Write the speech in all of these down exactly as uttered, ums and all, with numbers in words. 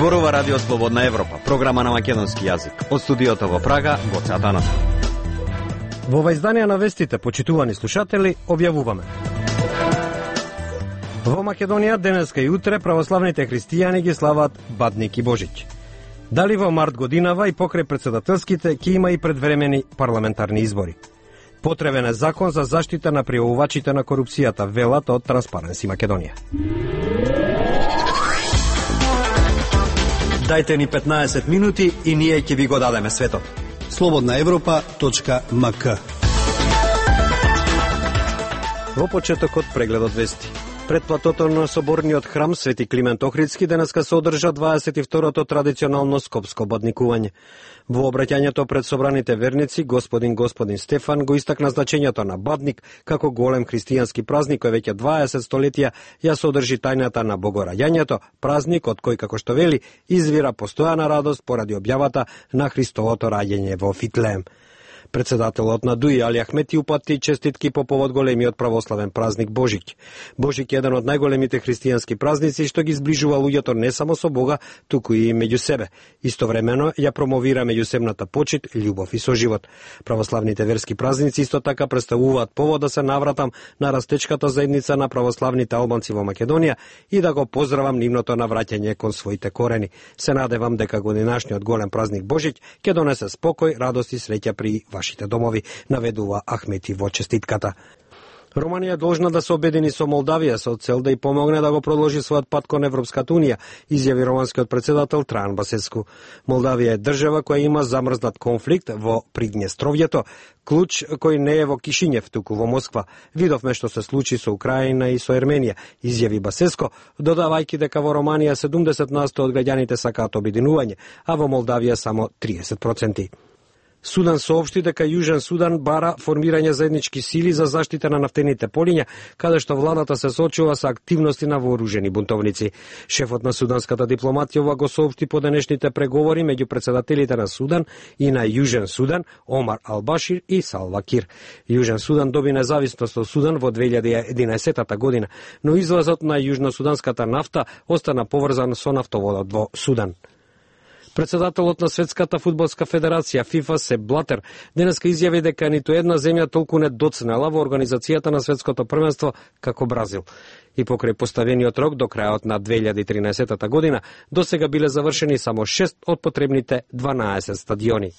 Зборува Радио Слободна Европа, програма на македонски јазик. Од студиото во Прага, Гоце Атанасов. Во ова издание на вестите, почитувани слушатели, објавуваме. Во Македонија денеска и утре православните христијани ги слават Бадник и Божиќ. Дали во март годинава и покрај председателските ќе има и предвремени парламентарни избори. Потребен е закон за заштита на пријавувачите на корупцијата, велат од Транспаренси Македонија. Дајте ни петнаесет минути и ние ќе ви го дадеме светот. слободна европа точка ем ка. Во почетокот прегледот вести. Пред платото на соборниот храм Свети Климент Охридски денеска се одржа дваесет и второто традиционално скопско бадникување. Во обраќањето пред собраните верници, господин господин Стефан го истакна значењето на Бадник како голем христијански празник кој веќе дваесет столетија ја содржи тајната на богораѓањето, празник од кој, како што вели, извира постојана радост поради објавата на Христовото раѓање во Вифлеем. Председателот на ДУИ Али Ахмети упати честитки по повод големиот православен празник Божиќ. Божиќ е еден од најголемите христијански празници што ги зближува луѓето не само со Бога, туку и меѓу себе. Истовремено ја промовира меѓусебната почит, љубов и соживот. Православните верски празници исто така представуваат повод да се навратам на растечката заедница на православните албанци во Македонија и да го поздравам нивното навраќање кон своите корени. Се надевам дека годинашниот голем празник Божиќ ќе донесе спокој, радост и среќа при вашите домови, наведува Ахмети во честитката. Романија е должна да се обедини со Молдавија со цел да ја помогне да го продолжи својот пат кон Европската унија, изјави романскиот председател Трајан Басеску. Молдавија е држава која има замрзнат конфликт во Придњестровјето, клуч кој не е во Кишињев, туку во Москва. Видовме што се случи со Украина и со Ерменија, изјави Басеско, додавајќи дека во Романија седумдесет насто од граѓаните сакаат обединување, а во Молдавија само триесет проценти. Судан соопшти дека Јужен Судан бара формирање заеднички сили за заштита на нафтените полиња, каде што владата се соочува со активности на вооружени бунтовници. Шефот на суданската дипломатија го соопшти по денешните преговори меѓу председателите на Судан и на Јужен Судан, Омар Ал-Башир и Салва Кир. Јужен Судан доби независност од Судан во две илјади и единаесетта година, но извозот на јужносуданската нафта остана поврзан со нафтоводот во Судан. Председателот на Светската фудбалска федерација ФИФА Сеп Блатер денеска изјави дека ниту една земја толку не доцнела во организацијата на светското првенство како Бразил. И покрај поставениот рок до крајот на две илјади и тринаесетта година, досега биле завршени само шест од потребните дванаесет стадиони.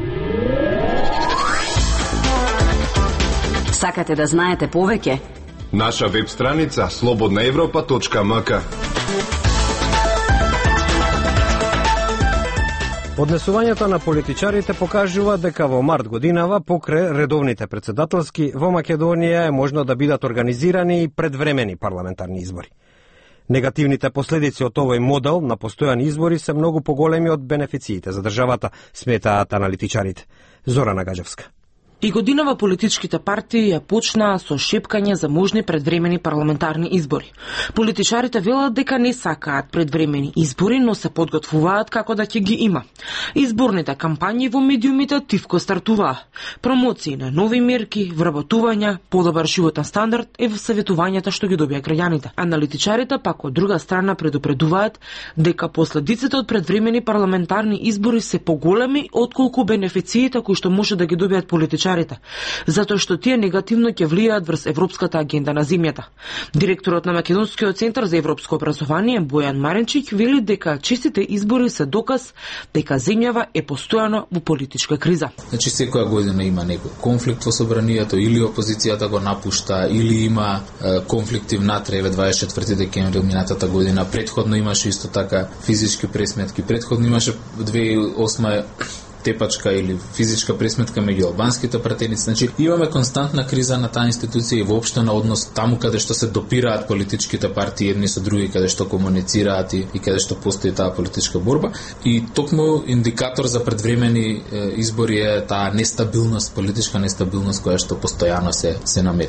Сакате да знаете повеќе? Наша веб страница слободна европа точка ем ка. Однесувањето на политичарите покажува дека во март годинава покрај редовните председателски во Македонија е можно да бидат организирани и предвремени парламентарни избори. Негативните последици од овој модел на постојани избори се многу поголеми од бенефициите за државата, сметаат аналитичарите. Зорана Гаџевска. И годинава политичките партии ја почнаа со шепкање за можни предвремени парламентарни избори. Политичарите велат дека не сакаат предвремени избори, но се подготвуваат како да ќе ги има. Изборните кампањи во медиумите тивко стартуваа. Промоции на нови мерки, вработувања, подобар животен стандард е во советувањата што ги добија граѓаните. Аналитичарите пак од друга страна предупредуваат дека последиците од предвремени парламентарни избори се поголеми отколку бенефициите кои што може да ги добијат политичарите, затоа што тие негативно ќе влијаат врз европската агенда на земјата. Директорот на Македонскиот центар за европско образование Бојан Маренчик вели дека честите избори се доказ дека земјава е постојано во политичка криза. Значи секоја година има некој конфликт во собранието, или опозицијата го напушта, или има е, конфликти внатре, еве дваесет и четврти декември минатата година. Предходно имаше исто така физички пресметки. Предходно имаше две илјади и осма тепачка или физичка пресметка меѓу албанските пратеници. Значи, имаме константна криза на таа институција и воопшто на однос таму каде што се допираат политичките партии едни со други, каде што комуницираат и, и каде што постои таа политичка борба. И токму индикатор за предвремени е, избори е таа нестабилност, политичка нестабилност која што постојано се се наметнува.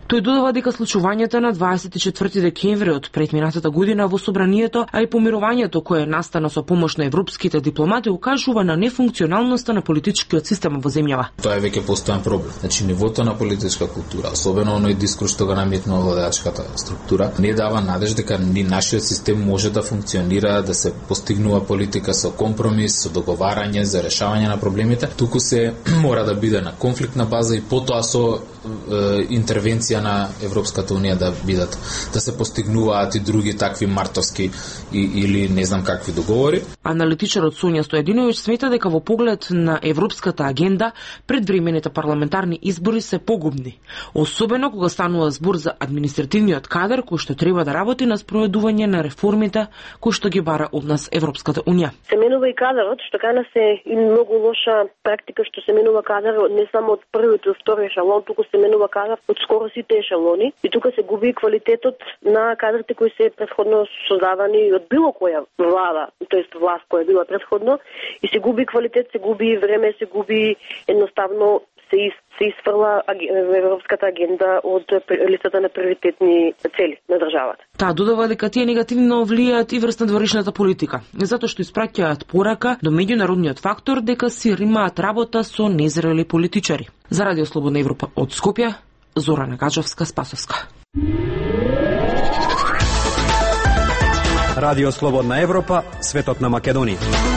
Тој додава дека случувањето на дваесет и четврти декември од претминатата година во собранието, а и помирувањето кое настана со помош на европските дипломати, укажува на нефункционалноста на политичкиот систем во земјава. Тоа е веќе постојан проблем. Значи нивото на политичка култура, особено оној дискурс што го наметнува владеачката структура, не дава надеж дека ни нашиот систем може да функционира, да се постигнува политика со компромис, со договарање за решавање на проблемите, туку се мора да биде на конфликтна база и потоа со е, интервенција на Европската унија да бидат да се постигнуваат и други такви мартовски и, или не знам какви договори. Аналитичарот Сонја Стојадиновиќ смета дека во поглед на европската агенда предвремените парламентарни избори се погубни, особено кога станува збор за административниот кадар кој што треба да работи на спроведување на реформите кои што ги бара од нас Европската унија. Се менува и кадарот, што кај се и многу лоша практика што се менува кадар не само од првиот и втори ешалон, туку се менува кадар од скоро сите ешалони и тука се губи квалитетот на кадрите кои се предходно создавани од било која влада, тоест власт која била предходно, и се губи квалитет, се губи време, се губи едноставно се из, се изфрла европската агенда од листата на приоритетни цели на државата. Таа додава дека тие негативно влијаат и врз надворешната политика, затоа што испраќаат порака до меѓународниот фактор дека си имаат работа со незрели политичари. За Радио Слободна Европа од Скопје, Зорана Гаджовска-Спасовска. Радио Слободна Европа, светот на Македонија.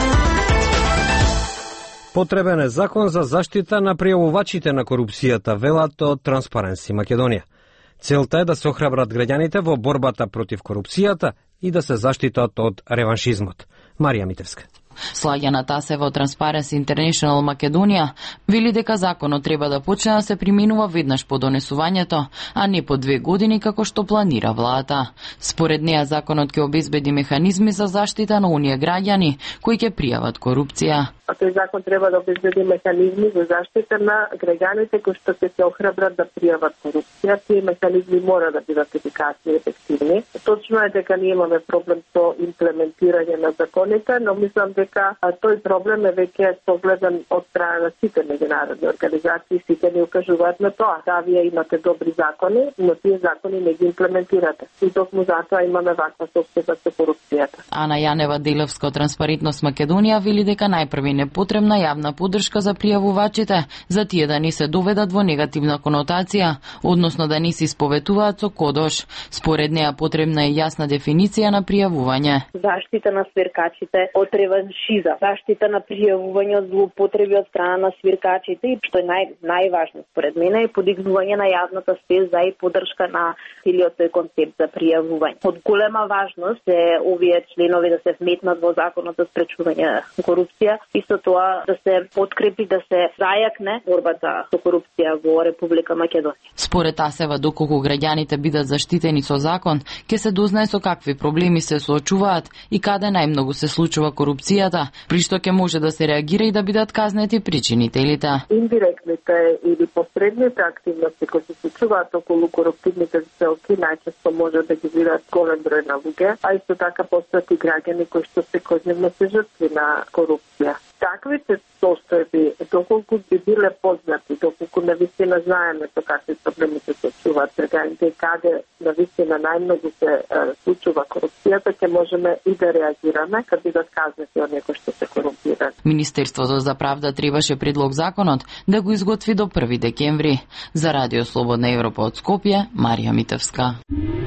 Потребен е закон за заштита на пријавувачите на корупцијата, велат од Транспаренси Македонија. Целта е да се охрабрат граѓаните во борбата против корупцијата и да се заштитат од реваншизмот. Марија Митевска. Слагјана Тасева од Transparency International Македонија вели дека законот треба да почне да се применува веднаш по донесувањето, а не по две години како што планира владата. Според неа законот ќе обезбеди механизми за заштита на оние граѓани кои ќе пријават корупција. А тој закон треба да обезбеди механизми за заштита на граѓаните кои што ќе се охрабрат да пријават корупција. Тие механизми мора да бидат ефикасни и ефективни. Точно е дека ние имаме проблем со имплементирање на законите, но мислам дека тој проблем е веќе согледан од страна на сите меѓународни организации, сите ни укажуваат на тоа. Да, вие имате добри закони, но тие закони не ги имплементирате. И токму затоа имаме ваква состојба со корупцијата. Ана Јанева Делевска од Транспарентност Македонија вели дека најпрви не потребна јавна поддршка за пријавувачите, за тие да не се доведат во негативна конотација, односно да не се исповетуваат со кодош. Според неа потребна е јасна дефиниција на пријавување. Заштита на свиркачите од реваншизам, заштита на пријавување од злоупотреби од страна на свиркачите и што е нај, најважно според мене е подигнување на јавната свест за и поддршка на целиот тој концепт за пријавување. Од голема важност е овие членови да се вметнат во законот за спречување на корупција, исто тоа да се подкрепи, да се зајакне борбата со корупција во Република Македонија. Според Тасева, доколку граѓаните бидат заштитени со закон, ќе се дознае со какви проблеми се соочуваат и каде најмногу се случува корупцијата, при што ќе може да се реагира и да бидат казнети причинителите. Индиректните или посредните активности кои се случуваат околу коруптивните сделки најчесто може да ги видат голем број на луѓе, а исто така постојат и граѓани кои што секојдневно се жртви на корупција. Таквите состојби, доколку би биле познати, доколку навистина знаеме со какви проблеми се случуваат граѓаните и каде навистина најмногу се е, случува корупцијата, ќе можеме и да реагираме кога бидат казнети оние кои што се корумпирани. Министерството за правда требаше предлог законот да го изготви до први декември. За Радио Слободна Европа од Скопје, Марија Митевска.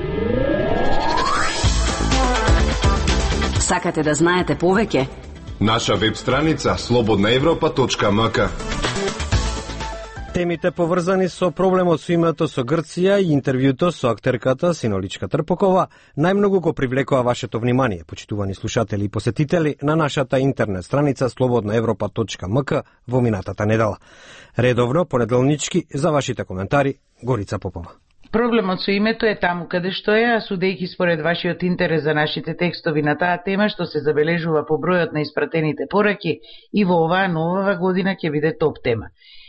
Сакате да знаете повеќе? Наша веб страница слободна европа точка ем ка. Темите поврзани со проблемот со името со Грција и интервјуто со актерката Синоличка Трпокова најмногу го привлекува вашето внимание, почитувани слушатели и посетители, на нашата интернет страница слободна европа точка ем ка во минатата недела. Редовно, понеделнички, за вашите коментари, Горица Попова. Проблемот со името е таму каде што е, а судејќи според вашиот интерес за нашите текстови на таа тема, што се забележува по бројот на испратените пораки, и во оваа нова година ќе биде топ тема.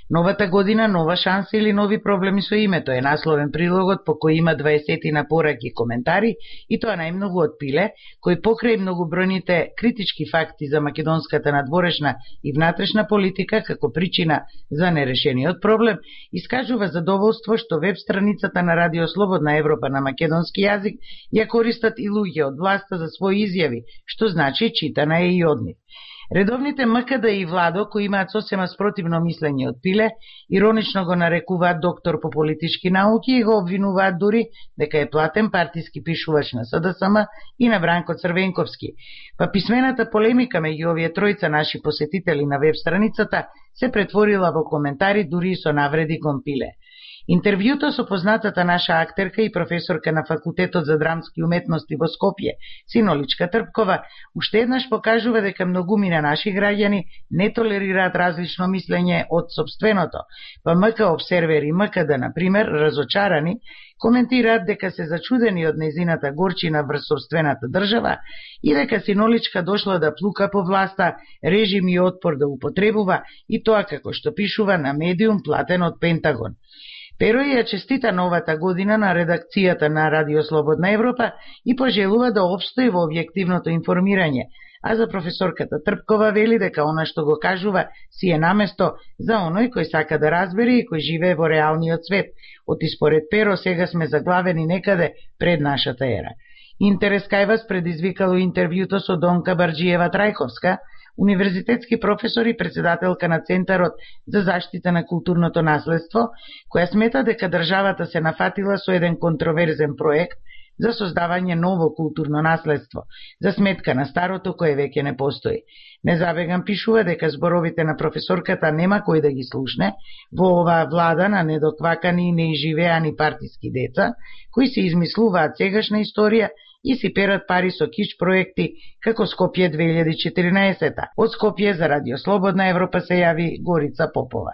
Новата година, нова шанса или нови проблеми со името е насловен прилогот по кој има дваесет пораки и коментари, и тоа најмногу од Пиле, кој покрај многобројните критички факти за македонската надворешна и внатрешна политика како причина за нерешениот проблем, искажува задоволство што веб страницата на Радио Слободна Европа на македонски јазик ја користат и луѓе од власта за своји изјави, што значи читана е и од нив. Редовните МКД и Владо, кои имаат сосема спротивно мислење од Пиле, иронично го нарекуваат доктор по политички науки и го обвинуваат дури дека е платен партиски пишувач на СДСМ и на Бранко Црвенковски. Па писмената полемика меѓу овие тројца наши посетители на веб страницата се претворила во коментари дури и со навреди кон Пиле. Интервјуто со познатата наша актерка и професорка на Факултетот за драмски уметности во Скопје, Синоличка Трпкова, уште еднаш покажува дека многумина наши граѓани не толерираат различно мислење од собственото, па МК Обсервер и МКД, например, разочарани, коментираат дека се зачудени од незината горчина врз собствената држава и дека Синоличка дошла да плука по власта, режим и отпор да употребува, и тоа како што пишува на медиум платен од Пентагон. Перо ја честита новата година на редакцијата на Радио Слободна Европа и пожелува да обстои во објективното информирање, а за професорката Трпкова вели дека она што го кажува си е наместо за оној кој сака да разбере и кој живее во реалниот свет. Оти според Перо сега сме заглавени некаде пред нашата ера. Интерес кај вас предизвикало интервјуто со Донка Барџиева Трајковска, универзитетски професор и председателка на Центарот за заштита на културното наследство, која смета дека државата се нафатила со еден контроверзен проект за создавање ново културно наследство, за сметка на старото кое веќе не постои. Незабеган пишува дека зборовите на професорката нема кој да ги слушне во оваа влада на недоквакани и неизживеани партиски деца, кои се измислуваат сегашна историја и си перат пари со кич проекти како Скопје две илјади и четиринаесета. Од Скопје за Радио Слободна Европа се јави Горица Попова.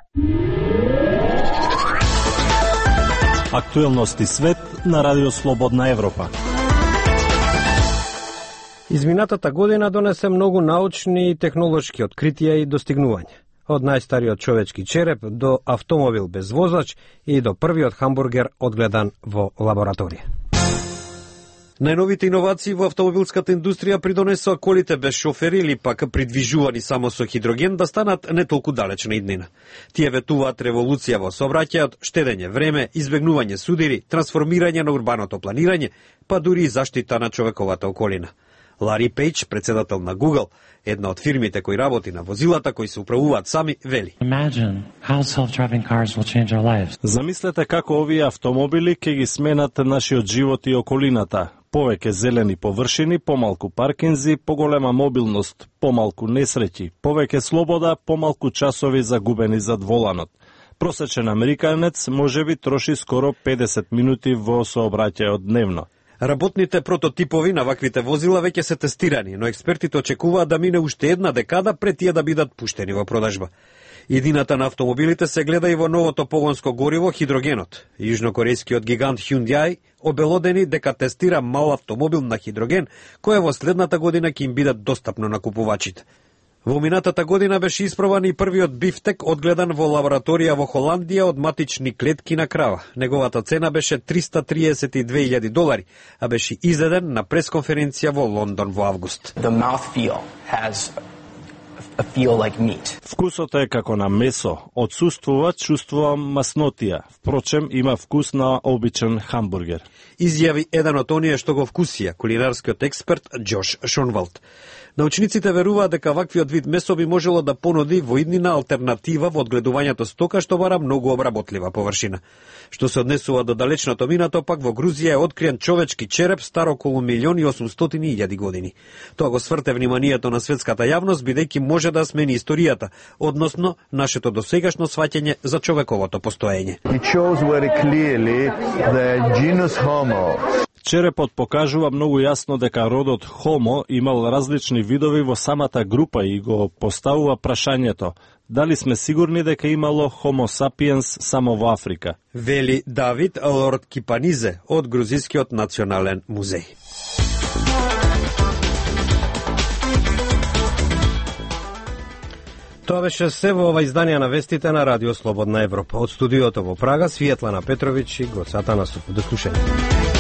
Актуелности свет на Радио Слободна Европа. Изминатата година донесе многу научни и технолошки откритија и достигнувања. Од најстариот човечки череп до автомобил без возач и до првиот хамбургер одгледан во лабораторија. Најновите иновации во автомобилската индустрија придонесоа колите без шофери или пак придвижувани само со хидроген да станат не толку далечна иднина. Тие ветуваат револуција во сообраќајот, штедење време, избегнување судири, трансформирање на урбаното планирање, па дури и заштита на човековата околина. Лари Пејдж, председател на Google, една од фирмите кои работи на возилата кои се управуваат сами, вели: Замислете како овие автомобили ќе ги сменат нашиот живот и околината. Повеќе зелени површини, помалку паркинзи, поголема мобилност, помалку несреќи, повеќе слобода, помалку часови загубени зад воланот. Просечен американец можеби троши скоро педесет минути во сообраќајот дневно. Работните прототипови на ваквите возила веќе се тестирани, но експертите очекуваат да мине уште една декада пред тие да бидат пуштени во продажба. Идината на автомобилите се гледа и во новото погонско гориво хидрогенот. Јужнокорејскиот гигант Hyundai обелодени дека тестира мал автомобил на хидроген, кој во следната година ќе им биде достапно на купувачите. Во минатата година беше испробан и првиот бифтек одгледан во лабораторија во Холандија од матични клетки на крава. Неговата цена беше триста триесет и две илјади долари, а беше изеден на пресконференција во Лондон во август. The mouthfeel has a feel like meat. Вкусот е како на месо, отсуствува чувство маснотија, впрочем има вкус на обичен хамбургер. Изјави еден од оние што го вкусија, кулинарскиот експерт Џош Шонвалд. Научниците веруваат дека ваквиот вид месо би можело да понуди во иднина алтернатива во одгледувањето стока што бара многу обработлива површина. Што се однесува до далечното минато, пак во Грузија е откриен човечки череп стар околу милион и осумстотини илјади години. Тоа го сврте вниманието на светската јавност, бидејќи може да смени историјата, односно нашето досегашно сваќање за човековото постоење. Черепот покажува многу јасно дека родот Homo имал различни видови во самата група и го поставува прашањето: дали сме сигурни дека имало Homo sapiens само во Африка? Вели Давид Лорд Кипанизе од Грузискиот национален музеј. Тоа беше се во ова издание на вестите на Радио Слободна Европа. Од студиото во Прага, Светлана Петровиќ и Гоца Атанасов. До слушање.